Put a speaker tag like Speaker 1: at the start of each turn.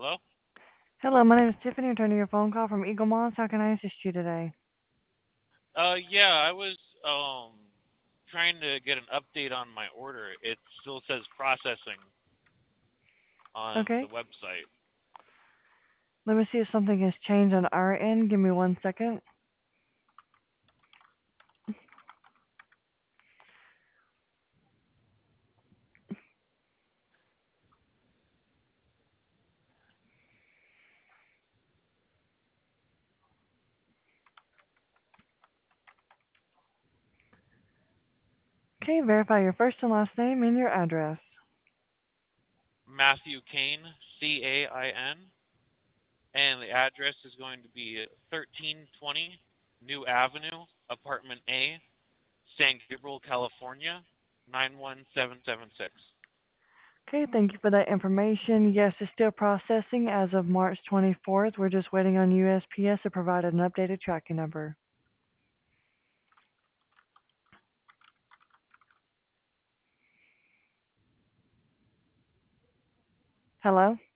Speaker 1: Hello?
Speaker 2: Hello, my name is Tiffany, returning your phone call from Eagle Moss. How can I assist you today?
Speaker 1: Yeah, I was trying to get an update on my order. It still says processing on the
Speaker 2: Okay,
Speaker 1: website.
Speaker 2: let me see if something has changed on our end. Give me 1 second. Okay, verify your first and last name and your address.
Speaker 1: Matthew Kane, Cain, and the address is going to be 1320 New Avenue, Apartment A, San Gabriel, California, 91776.
Speaker 2: Okay, thank you for that information. Yes, it's still processing as of March 24th. We're just waiting on USPS to provide an updated tracking number. Hello?